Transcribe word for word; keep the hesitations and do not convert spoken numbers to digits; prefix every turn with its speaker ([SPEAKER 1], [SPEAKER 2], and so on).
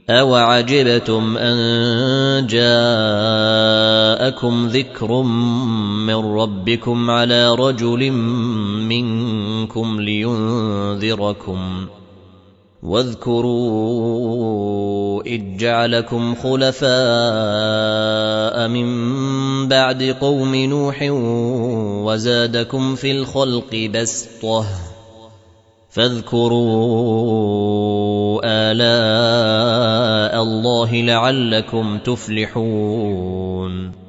[SPEAKER 1] أَوَعَجِبْتُمْ أَن جَاءَكُمْ ذِكْرٌ مِّن رَّبِّكُمْ عَلَىٰ رَجُلٍ مِّنكُمْ لِيُنذِرَكُمْ ۚ وَاذْكُرُوا إِذْ جَعَلَكُمْ خُلَفَاءَ مِن بَعْدِ قَوْمِ نُوحٍ وَزَادَكُمْ فِي الْخَلْقِ بَسْطَةً ۖ فاذكروا آلاء الله لعلكم تفلحون.